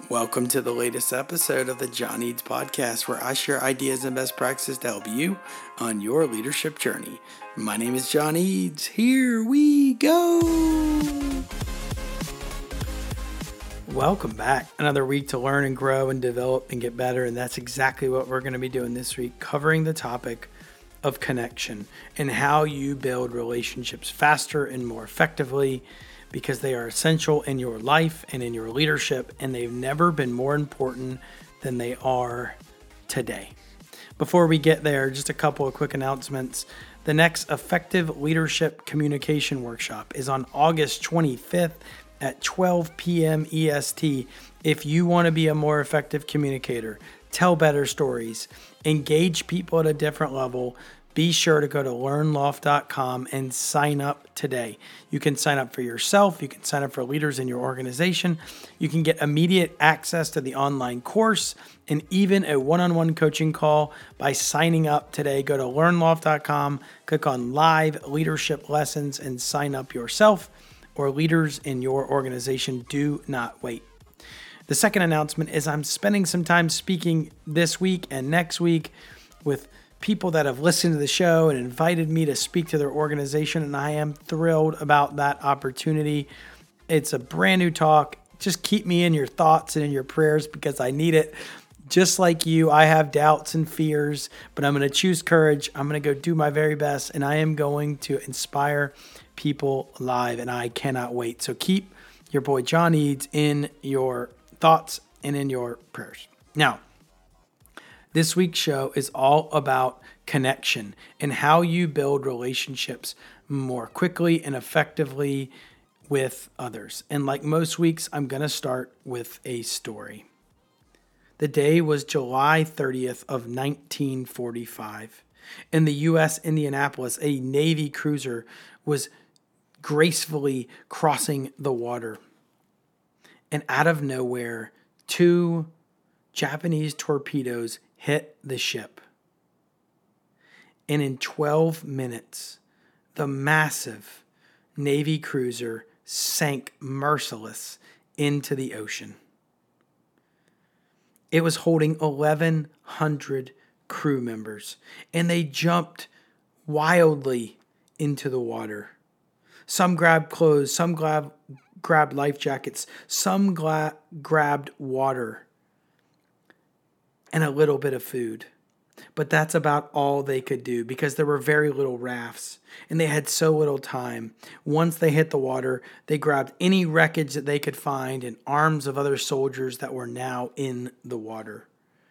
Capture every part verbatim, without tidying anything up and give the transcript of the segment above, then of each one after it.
Welcome to the latest episode of the John Eads Podcast, where I share ideas and best practices to help you on your leadership journey. My name is John Eads. Here we go. Welcome back. Another week to learn and grow and develop and get better. And that's exactly what we're going to be doing this week, covering the topic of connection and how you build relationships faster and more effectively, because they are essential in your life and in your leadership, and they've never been more important than they are today. Before we get there, just a couple of quick announcements. The next Effective Leadership Communication Workshop is on August twenty-fifth at twelve p.m. E S T. If you want to be a more effective communicator, tell better stories, engage people at a different level, be sure to go to learn loft dot com and sign up today. You can sign up for yourself. You can sign up for leaders in your organization. You can get immediate access to the online course and even a one-on-one coaching call by signing up today. Go to learn loft dot com, click on live leadership lessons and sign up yourself or leaders in your organization. Do not wait. The second announcement is I'm spending some time speaking this week and next week with people that have listened to the show and invited me to speak to their organization, and I am thrilled about that opportunity. It's a brand new talk. Just keep me in your thoughts and in your prayers because I need it. Just like you, I have doubts and fears, but I'm going to choose courage. I'm going to go do my very best, and I am going to inspire people live, and I cannot wait. So keep your boy John Eads in your thoughts and in your prayers. Now, this week's show is all about connection and how you build relationships more quickly and effectively with others. And like most weeks, I'm going to start with a story. The day was July thirtieth of nineteen forty-five. In the U S Indianapolis, a Navy cruiser was gracefully crossing the water. And out of nowhere, two Japanese torpedoes hit the ship. And in twelve minutes, the massive Navy cruiser sank merciless into the ocean. It was holding eleven hundred crew members, and they jumped wildly into the water. Some grabbed clothes, some grabbed, grabbed life jackets, some gla- grabbed water and a little bit of food. But that's about all they could do because there were very little rafts and they had so little time. Once they hit the water, they grabbed any wreckage that they could find and arms of other soldiers that were now in the water.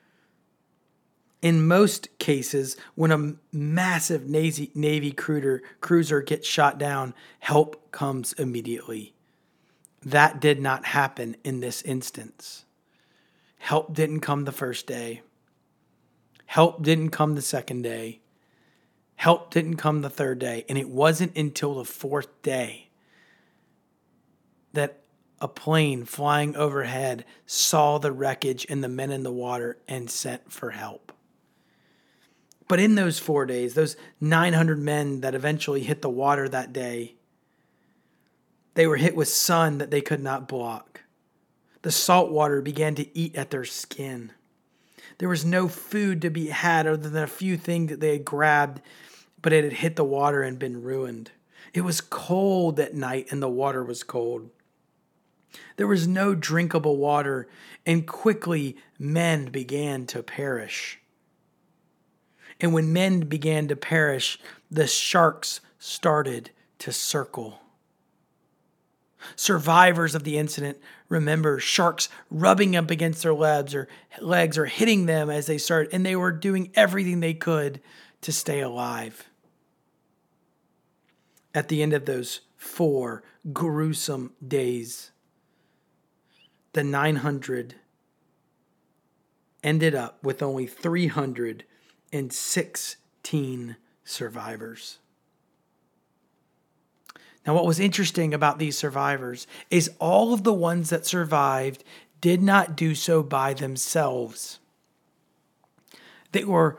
In most cases, when a massive Navy, Navy cruiser, cruiser gets shot down, help comes immediately. That did not happen in this instance. Help didn't come the first day. Help didn't come the second day. Help didn't come the third day. And it wasn't until the fourth day that a plane flying overhead saw the wreckage and the men in the water and sent for help. But in those four days, those nine hundred men that eventually hit the water that day, they were hit with sun that they could not block. The salt water began to eat at their skin. There was no food to be had other than a few things that they had grabbed, but it had hit the water and been ruined. It was cold at night and the water was cold. There was no drinkable water, and quickly men began to perish. And when men began to perish, the sharks started to circle. Survivors of the incident remember sharks rubbing up against their legs or legs or hitting them as they started, and they were doing everything they could to stay alive. At the end of those four gruesome days, the nine hundred ended up with only three hundred sixteen survivors. Now, what was interesting about these survivors is all of the ones that survived did not do so by themselves. They were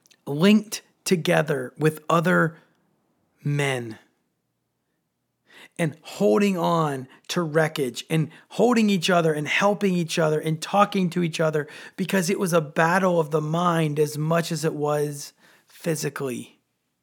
linked together with other men. and holding on to wreckage and holding each other and helping each other and talking to each other, because it was a battle of the mind as much as it was physically.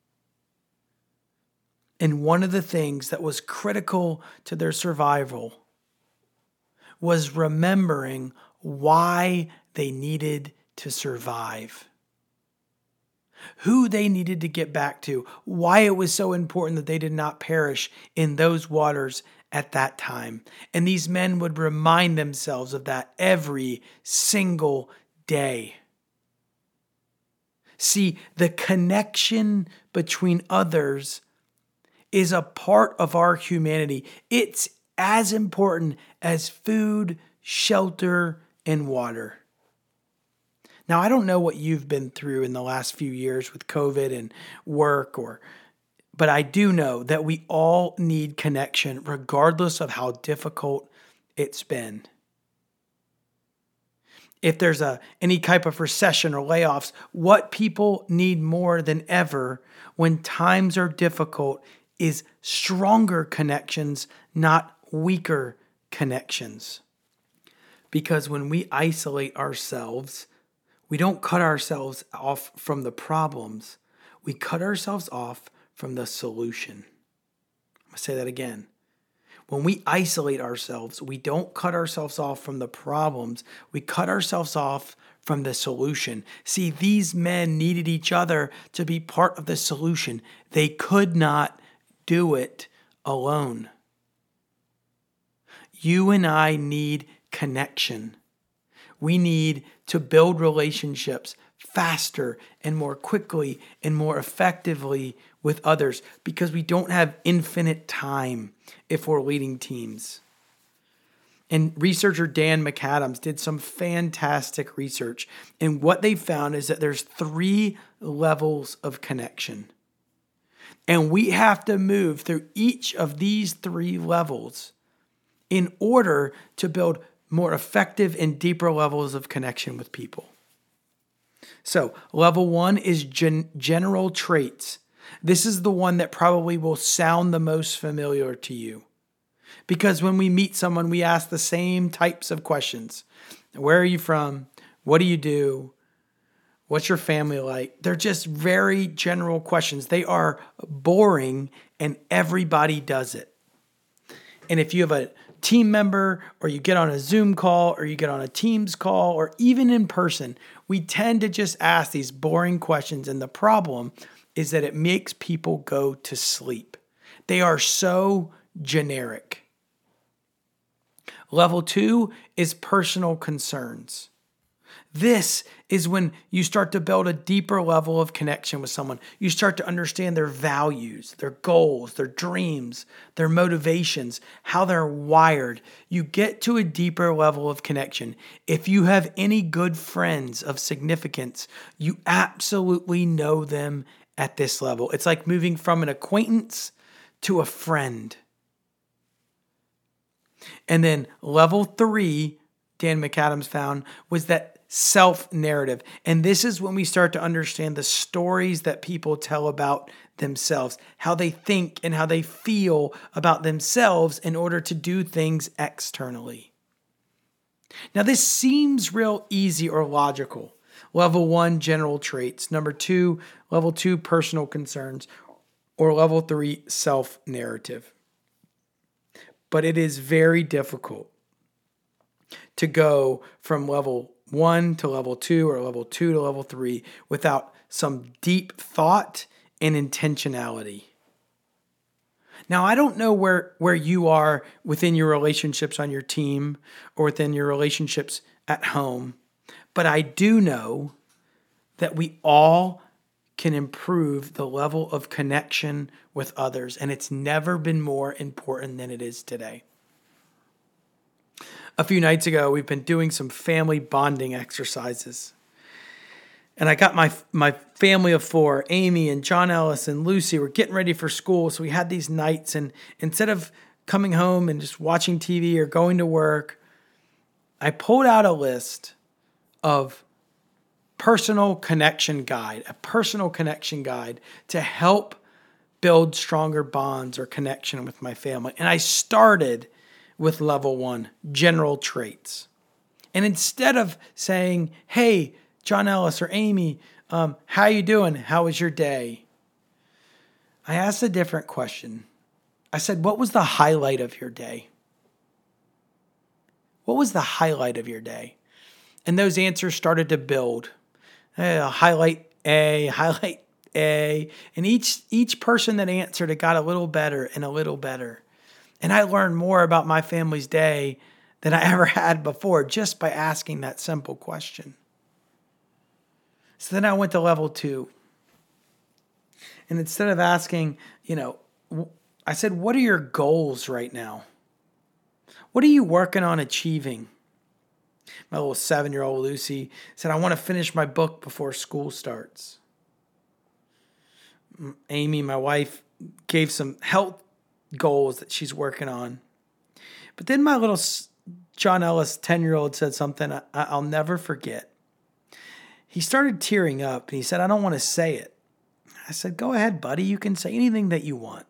And one of the things that was critical to their survival was remembering why they needed to survive, who they needed to get back to, why it was so important that they did not perish in those waters at that time. And these men would remind themselves of that every single day. See, the connection between others is a part of our humanity. It's as important as food, shelter, and water. Now, I don't know what you've been through in the last few years with COVID and work, or, but I do know that we all need connection regardless of how difficult it's been. If there's a any type of recession or layoffs, what people need more than ever when times are difficult is stronger connections, not weaker connections. Because when we isolate ourselves, we don't cut ourselves off from the problems. We cut ourselves off from the solution. I'm going to say that again. When we isolate ourselves, we don't cut ourselves off from the problems. We cut ourselves off from the solution. See, these men needed each other to be part of the solution. They could not do it alone. You and I need connection. We need to build relationships faster and more quickly and more effectively with others, because we don't have infinite time if we're leading teams. And researcher Dan McAdams did some fantastic research. And what they found is that there's three levels of connection. And we have to move through each of these three levels in order to build more effective and deeper levels of connection with people. So, level one is gen- general traits. This is the one that probably will sound the most familiar to you. Because when we meet someone, we ask the same types of questions. Where are you from? What do you do? What's your family like? They're just very general questions. They are boring, and everybody does it. And if you have a team member, or you get on a Zoom call, or you get on a Teams call, or even in person, we tend to just ask these boring questions. And the problem is that it makes people go to sleep. They are so generic. Level two is personal concerns. This is when you start to build a deeper level of connection with someone. You start to understand their values, their goals, their dreams, their motivations, how they're wired. You get to a deeper level of connection. If you have any good friends of significance, you absolutely know them at this level. It's like moving from an acquaintance to a friend. And then level three, Dan McAdams found, was that self-narrative. And this is when we start to understand the stories that people tell about themselves, how they think and how they feel about themselves in order to do things externally. Now, this seems real easy or logical. Level one, general traits. Number two, level two, personal concerns. Or level three, self-narrative. But it is very difficult to go from level one to level two or level two to level three without some deep thought and intentionality. Now, I don't know where, where you are within your relationships on your team or within your relationships at home, but I do know that we all can improve the level of connection with others, and it's never been more important than it is today. A few nights ago, we've been doing some family bonding exercises. And I got my my family of four, Amy and John Ellis and Lucy, were getting ready for school. So we had these nights, and instead of coming home and just watching T V or going to work, I pulled out a list of personal connection guide, a personal connection guide to help build stronger bonds or connection with my family? And I started with level one, general traits. And instead of saying, hey, John Ellis or Amy, um, how you doing? How was your day? I asked a different question. I said, what was the highlight of your day? What was the highlight of your day? And those answers started to build. Uh, highlight A, highlight A. And each each person that answered, it got a little better and a little better. And I learned more about my family's day than I ever had before just by asking that simple question. So then I went to level two. And instead of asking, you know, I said, what are your goals right now? What are you working on achieving? My little seven-year-old Lucy said, I want to finish my book before school starts. Amy, my wife, gave some health goals that she's working on. But then my little John Ellis ten-year-old said something I, I'll never forget. He started tearing up and he said, I don't want to say it. I said, go ahead, buddy. You can say anything that you want.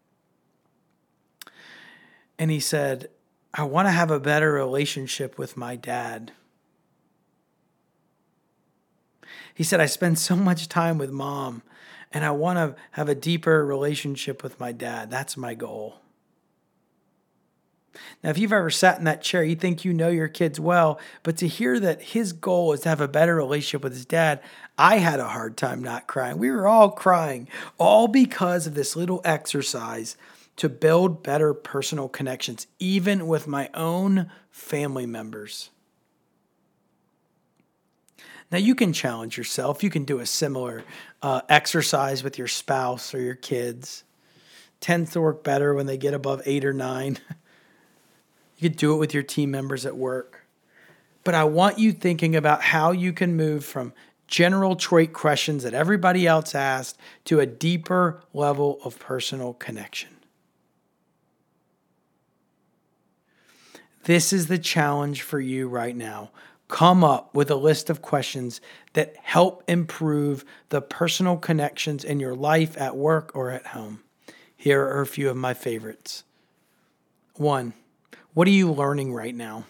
And he said, I want to have a better relationship with my dad. He said, I spend so much time with mom and I want to have a deeper relationship with my dad. That's my goal. Now, if you've ever sat in that chair, you think you know your kids well, but to hear that his goal is to have a better relationship with his dad, I had a hard time not crying. We were all crying, all because of this little exercise to build better personal connections, even with my own family members. Now, you can challenge yourself. You can do a similar uh, exercise with your spouse or your kids. Tends to work better when they get above eight or nine. You could do it with your team members at work. But I want you thinking about how you can move from general trait questions that everybody else asked to a deeper level of personal connection. This is the challenge for you right now. Come up with a list of questions that help improve the personal connections in your life at work or at home. Here are a few of my favorites. One, what are you learning right now?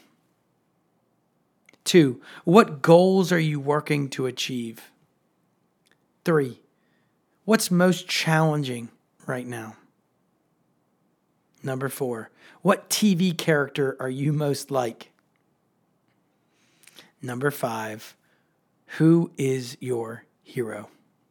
Two, what goals are you working to achieve? Three, what's most challenging right now? Number four, what T V character are you most like? Number five, who is your hero?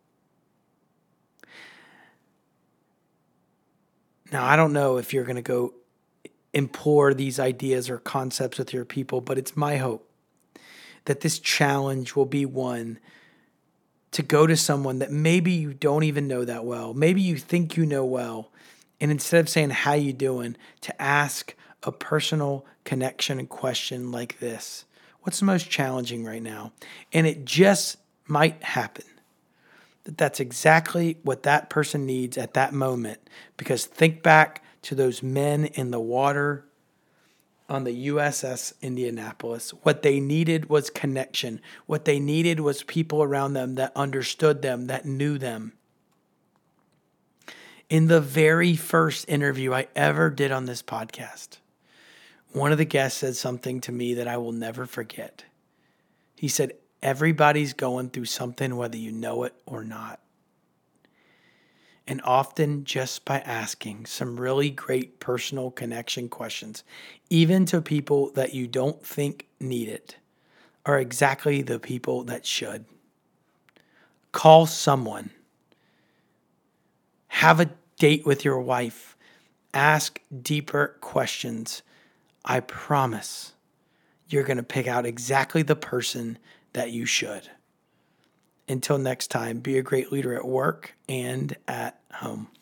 Now, I don't know if you're going to go implore these ideas or concepts with your people, but it's my hope that this challenge will be one to go to someone that maybe you don't even know that well. Maybe you think you know well. And instead of saying, how you doing, to ask a personal connection and question like this. What's the most challenging right now? And it just might happen that that's exactly what that person needs at that moment. Because think back to those men in the water on the U S S Indianapolis. What they needed was connection. What they needed was people around them that understood them, that knew them. In the very first interview I ever did on this podcast, one of the guests said something to me that I will never forget. He said, everybody's going through something, whether you know it or not. And often just by asking some really great personal connection questions, even to people that you don't think need it, are exactly the people that should. Call someone. Have a date with your wife. Ask deeper questions. I promise you're going to pick out exactly the person that you should. Until next time, be a great leader at work and at home.